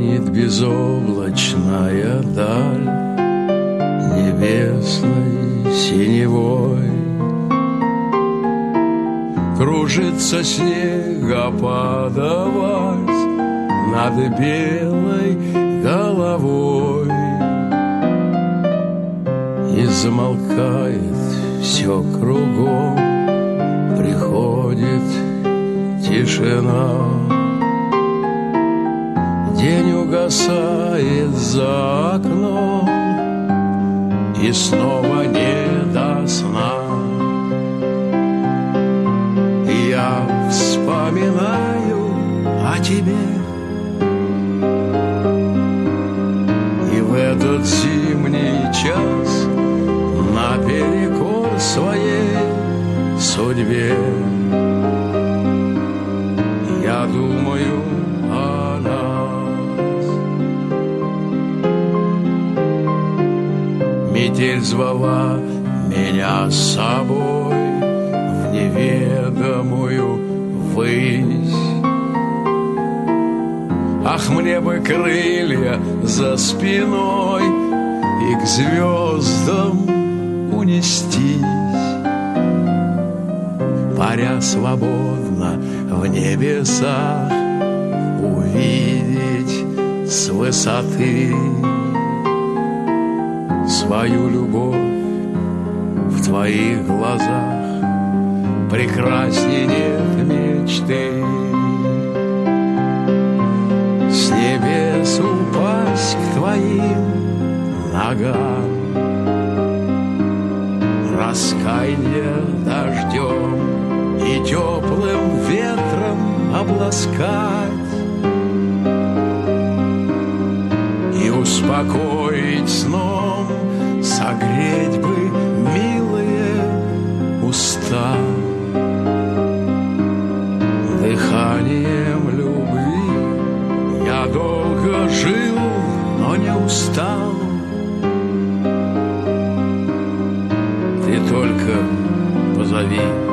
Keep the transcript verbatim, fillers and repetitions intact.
Синеет безоблачная даль небесной синевой. Кружится снегопадовать над белой головой. И замолкает все кругом, приходит тишина. День угасает за окном, и снова не до сна. Я вспоминаю о тебе, и в этот зимний час наперекор своей судьбе я думаю о нас. Метель звала меня с собой в неведомую высь. Ах, мне бы крылья за спиной и к звездам унестись, паря свободно в небесах, увидеть с высоты свою любовь в твоих глазах. Прекрасней нет мечты. С небес упасть к твоим ногам, раскаяние дождем и теплым ветром обласкать и успокоить сном, согреть бы милые уста. Дыханием любви я долго жил, но не устал. Ты только позови.